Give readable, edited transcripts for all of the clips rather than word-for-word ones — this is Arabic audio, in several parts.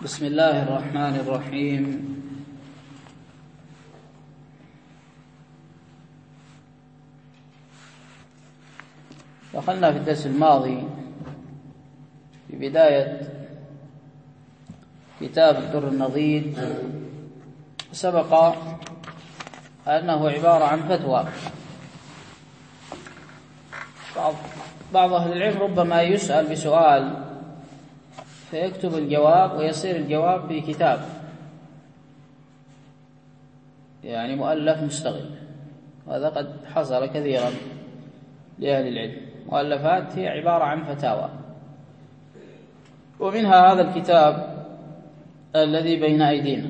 بسم الله الرحمن الرحيم. دخلنا في الدرس الماضي في بداية كتاب الدر النضيد، سبق أنه عبارة عن فتوى. بعض أهل العلم ربما يسأل بسؤال فيكتب الجواب ويصير الجواب في كتاب، يعني مؤلف مستغل، وهذا قد حصل كثيرا لأهل العلم. مؤلفات هي عبارة عن فتاوى، ومنها هذا الكتاب الذي بين أيدينا.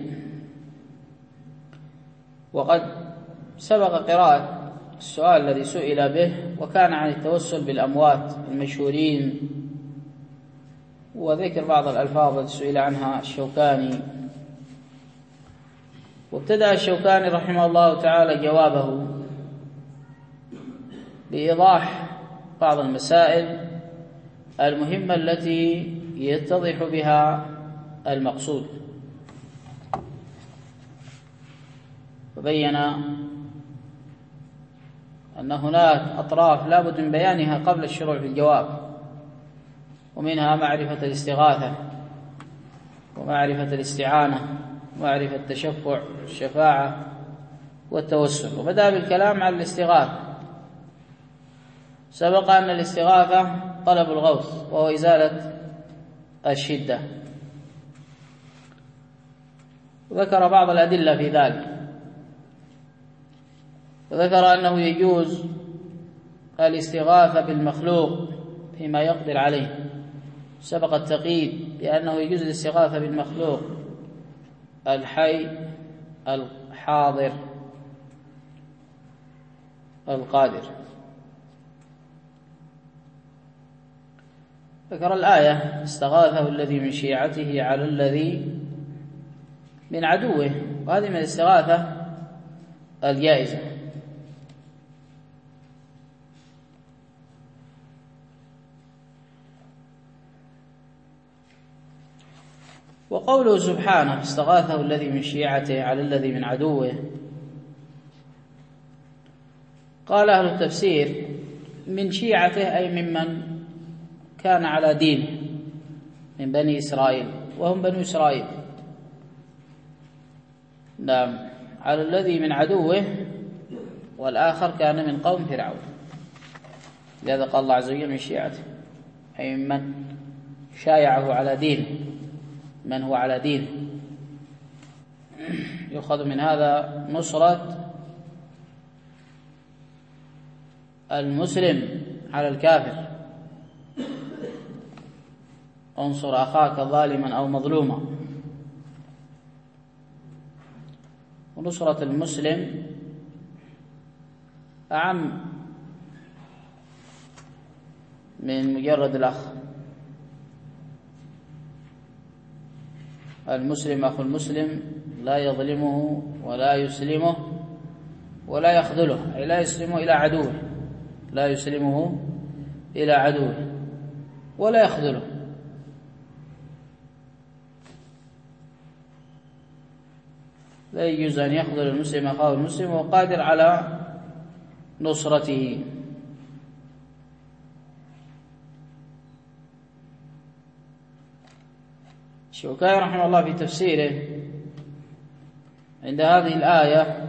وقد سبق قراءة السؤال الذي سئل به، وكان عن التوسل بالأموات المشهورين، وذكر بعض الألفاظ التي سئل عنها الشوكاني. وابتدأ الشوكاني رحمه الله تعالى جوابه بإيضاح بعض المسائل المهمة التي يتضح بها المقصود، وبين أن هناك أطراف لا بد من بيانها قبل الشروع في الجواب، ومنها معرفة الاستغاثة ومعرفة الاستعانة ومعرفة التشفع الشفاعة والتوسل. وبدأ بالكلام عن الاستغاثة. سبق أن الاستغاثة طلب الغوث وهو إزالة الشدة، وذكر بعض الأدلة في ذلك، وذكر أنه يجوز الاستغاثة بالمخلوق فيما يقدر عليه. سبق التقييد بأنه يجوز الاستغاثة بالمخلوق الحي الحاضر القادر. ذكر الآية: استغاثه الذي من شيعته على الذي من عدوه، وهذه من الاستغاثة الجائزة. وقوله سبحانه: استغاثه الذي من شيعته على الذي من عدوه، قال أهل التفسير: من شيعته أي ممن كان على دينه من بني إسرائيل، وهم بنو إسرائيل. نعم، على الذي من عدوه، والآخر كان من قوم فرعون. لذا قال الله عز وجل من شيعته، أي ممن شايعه على دينه، من هو على دينه. يؤخذ من هذا نصرة المسلم على الكافر: انصر أخاك ظالما أو مظلوما. ونصرة المسلم أعم من مجرد الأخ. المسلم أخو المسلم لا يظلمه ولا يسلمه ولا يخذله، أي لا يسلمه إلى عدوه، لا يسلمه إلى عدوه ولا يخذله. لا يجوز أن يخذل المسلم أخاه المسلم وهو قادر على نصرته. الشوكاني رحمه الله في تفسيره عند هذه الآية: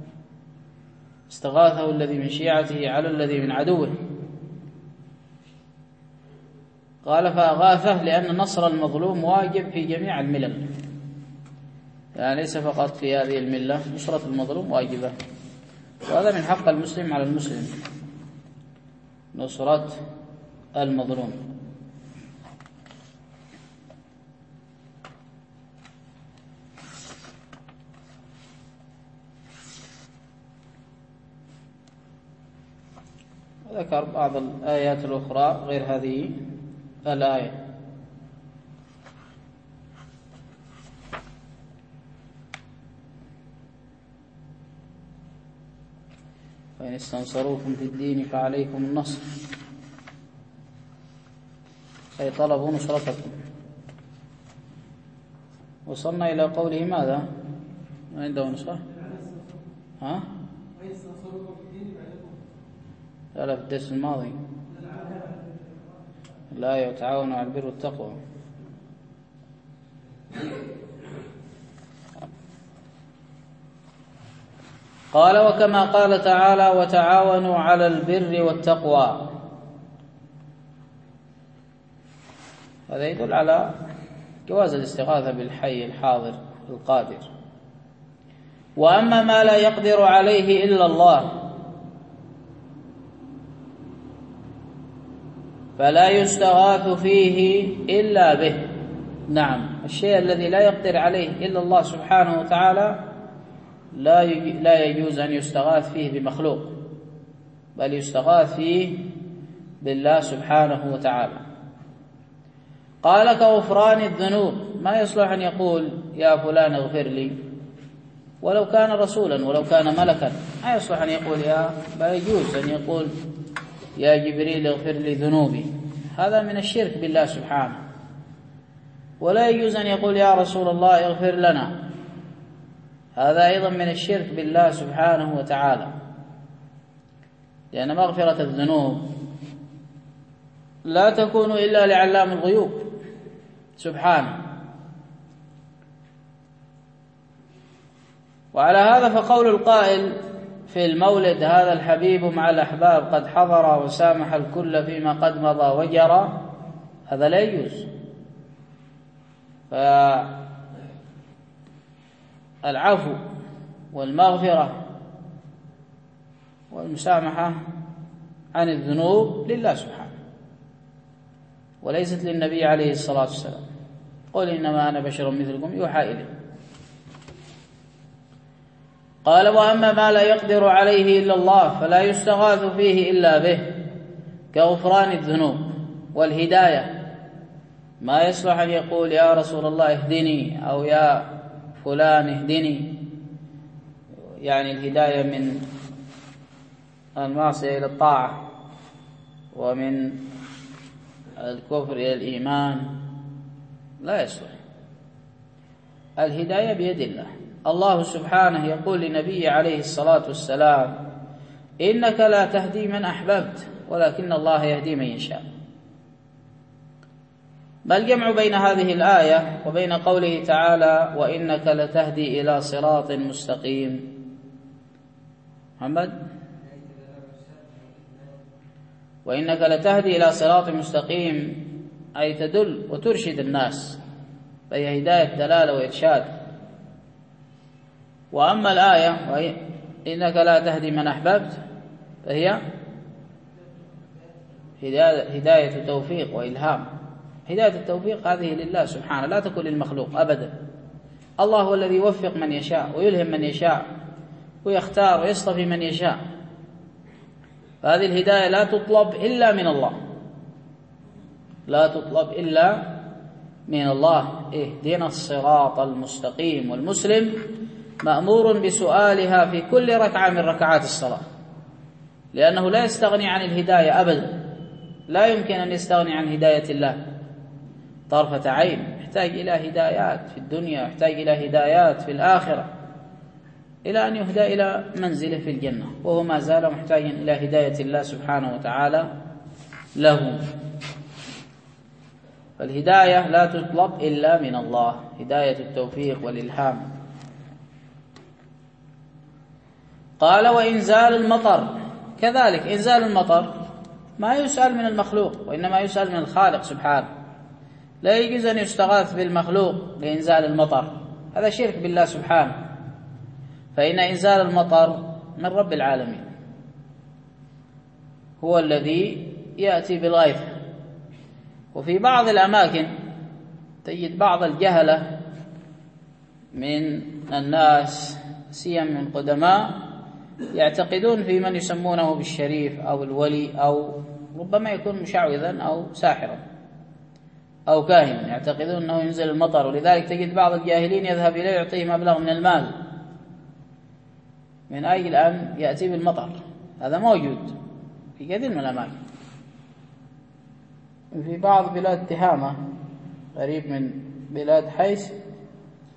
استغاثه الذي من شيعته على الذي من عدوه، قال: فأغاثه لأن نصر المظلوم واجب في جميع الملل، يعني ليس فقط في هذه الملة، نصرة المظلوم واجبة، وهذا من حق المسلم على المسلم، نصرة المظلوم. ذكر بعض الآيات الأخرى غير هذه الآية: فإن استنصروكم في الدين فعليكم النصر، أي طلبوا نصرتكم. وصلنا إلى قوله ماذا؟ عنده نسخة؟ ها؟ لا في الدرس الماضي لا يتعاونوا على البر والتقوى. قال وكما قال تعالى وتعاونوا على البر والتقوى، هذا يدل على جواز الاستغاثة بالحي الحاضر القادر. وأما ما لا يقدر عليه إلا الله فلا يستغاث فيه إلا به. نعم، الشيء الذي لا يقدر عليه إلا الله سبحانه وتعالى لا يجوز أن يستغاث فيه بمخلوق، بل يستغاث فيه بالله سبحانه وتعالى. قال كغفران الذنوب، ما يصلح أن يقول يا فلان اغفر لي، ولو كان رسولا ولو كان ملكا ما يصلح أن يقول لا يجوز أن يقول يا جبريل اغفر لي ذنوبي، هذا من الشرك بالله سبحانه. ولا يجوز أن يقول يا رسول الله اغفر لنا، هذا أيضا من الشرك بالله سبحانه وتعالى، لأن مغفرة الذنوب لا تكون إلا لعلام الغيوب سبحانه. وعلى هذا فقول القائل في المولد هذا الحبيب مع الأحباب قد حضر وسامح الكل فيما قد مضى وجرى، هذا لا يجوز. فالعفو والمغفرة والمسامحة عن الذنوب لله سبحانه، وليست للنبي عليه الصلاة والسلام. قل إنما أنا بشر مثلكم يوحى إلي. قال وأما ما لا يقدر عليه إلا الله فلا يستغاث فيه إلا به، كغفران الذنوب والهداية. ما يصلح أن يقول يا رسول الله اهدني أو يا فلان اهدني، يعني الهداية من المعصية إلى الطاعة ومن الكفر إلى الإيمان، لا يصلح. الهداية بيد الله. الله سبحانه يقول لنبيه عليه الصلاة والسلام إنك لا تهدي من أحببت ولكن الله يهدي من يشاء. ما الجمع بين هذه الآية وبين قوله تعالى وإنك لتهدي إلى صراط مستقيم؟ محمد، وإنك لتهدي إلى صراط مستقيم أي تدل وترشد الناس، فهي هداية دلالة وإرشاد. وأما الآية إنك لا تهدي من أحببت فهي هداية توفيق وإلهام. هداية التوفيق هذه لله سبحانه، لا تكون للمخلوق أبدا. الله هو الذي يوفق من يشاء ويلهم من يشاء ويختار ويصطفي من يشاء، فهذه الهداية لا تطلب إلا من الله، لا تطلب إلا من الله. اهدنا الصراط المستقيم. والمسلم مأمور بسؤالها في كل ركعة من ركعات الصلاة، لأنه لا يستغني عن الهداية أبدا، لا يمكن أن يستغني عن هداية الله طرفة عين. يحتاج إلى هدايات في الدنيا، يحتاج إلى هدايات في الآخرة، إلى أن يهدى إلى منزله في الجنة، وهو ما زال محتاجا إلى هداية الله سبحانه وتعالى له. فالهداية لا تطلب إلا من الله، هداية التوفيق والإلهام. قال وإنزال المطر، كذلك إنزال المطر ما يسأل من المخلوق وإنما يسأل من الخالق سبحانه. لا يجوز أن يستغاث بالمخلوق لإنزال المطر، هذا شرك بالله سبحانه، فإن إنزال المطر من رب العالمين، هو الذي يأتي بالغيث. وفي بعض الأماكن تجد بعض الجهلة من الناس سيما من القدماء يعتقدون في من يسمونه بالشريف أو الولي، أو ربما يكون مشعوذا أو ساحرا أو كاهنا، يعتقدون أنه ينزل المطر. ولذلك تجد بعض الجاهلين يذهب إليه يعطيه مبلغ من المال من أجل أن يأتي بالمطر. هذا موجود في كثير من الأماكن. في بعض بلاد تهامة قريب من بلاد حيث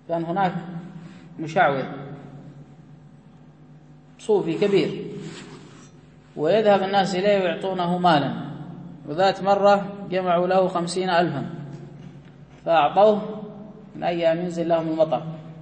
كان هناك مشعوذ صوفي كبير، ويذهب الناس إليه ويعطونه مالا، وذات مرة جمعوا له 50,000 فأعطوه من أيام ينزل لهم المطر،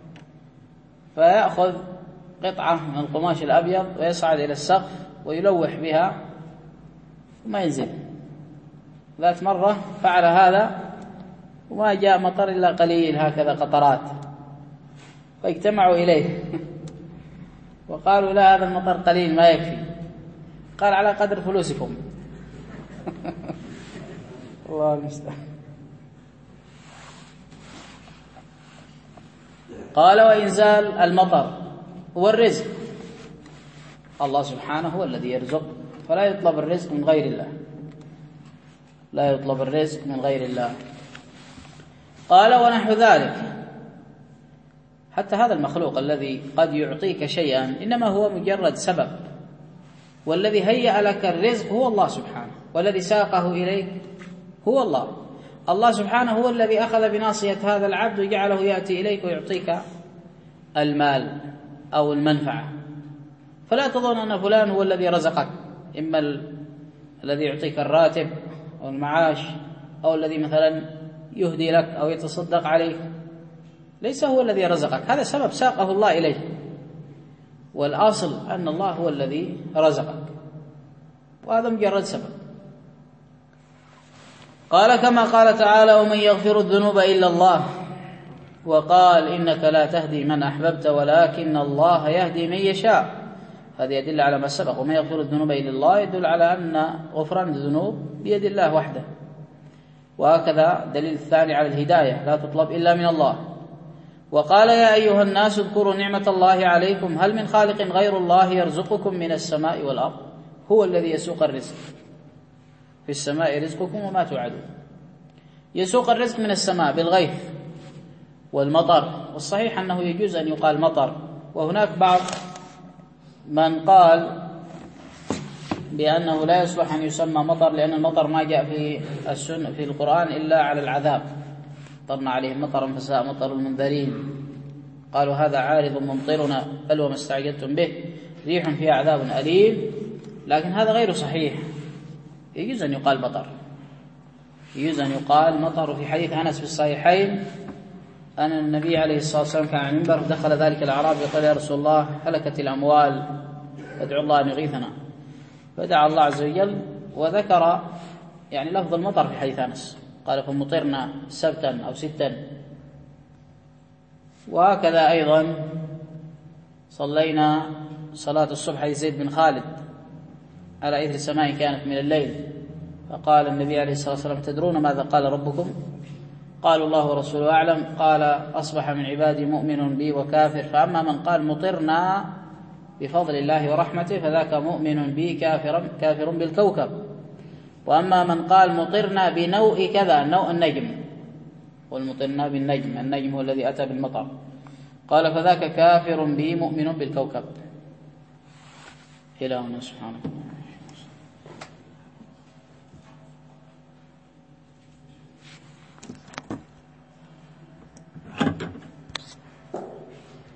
فيأخذ قطعة من القماش الأبيض ويصعد إلى السقف ويلوح بها وما ينزل. ذات مرة فعل هذا وما جاء مطر إلا قليل هكذا قطرات، فاجتمعوا إليه وقالوا لا، هذا المطر قليل ما يكفي. قال على قدر فلوسكم. الله المستعان. قال وإنزال المطر هو الرزق، الله سبحانه هو الذي يرزق، فلا يطلب الرزق من غير الله، لا يطلب الرزق من غير الله. قال ونحو ذلك، حتى هذا المخلوق الذي قد يعطيك شيئا إنما هو مجرد سبب، والذي هيأ لك الرزق هو الله سبحانه، والذي ساقه إليك هو الله. الله سبحانه هو الذي أخذ بناصية هذا العبد وجعله يأتي إليك ويعطيك المال أو المنفعة. فلا تظن أن فلان هو الذي رزقك، إما الذي يعطيك الراتب أو المعاش أو الذي مثلا يهدي لك أو يتصدق عليك، ليس هو الذي رزقك، هذا سبب ساقه الله إليه، والأصل أن الله هو الذي رزقك، وهذا مجرد سبب. قال كما قال تعالى ومن يغفر الذنوب إلا الله، وقال إنك لا تهدي من أحببت ولكن الله يهدي من يشاء. هذا يدل على ما سبق، ومن يغفر الذنوب إلا الله يدل على أن غفران الذنوب بيد الله وحده. وهكذا دليل الثاني على الهداية لا تطلب إلا من الله. وقال يا أيها الناس اذكروا نعمة الله عليكم هل من خالق غير الله يرزقكم من السماء والأرض، هو الذي يسوق الرزق، في السماء رزقكم وما توعدون. يسوق الرزق من السماء بالغيث والمطر، والصحيح أنه يجوز أن يقال مطر. وهناك بعض من قال بأنه لا يصلح أن يسمى مطر، لأن المطر ما جاء في القرآن إلا على العذاب، مطرنا عليهم مطرا فساء مطر المنذرين. قالوا هذا عارض ممطرنا بل وما استعجلتم به ريح فيها عذاب أليم، لكن هذا غير صحيح. يجوز أن يقال مطر، يجوز أن يقال مطر. في حديث أنس في الصحيحين أن النبي عليه الصلاة والسلام كان على المنبر، دخل ذلك الأعرابي يقول يا رسول الله هلكت الأموال فادعوا الله أن يغيثنا، فدعا الله عز وجل وذكر يعني لفظ المطر في حديث أنس، قال فمطرنا سبتا أو ستا. وهكذا أيضا صلينا صلاة الصبح لزيد بن خالد على إثر سماء كانت من الليل، فقال النبي عليه الصلاة والسلام تدرون ماذا قال ربكم؟ قالوا الله ورسوله أعلم. قال أصبح من عبادي مؤمن بي وكافر، فأما من قال مطرنا بفضل الله ورحمته فذاك مؤمن بي كافر بالكوكب، وأما من قال مطرنا بنوء كذا، نوء النجم، والمطرنا بالنجم، النجم هو الذي أتى بالمطر، قال فذاك كافر بي مؤمن بالكوكب. إلهنا سبحانه.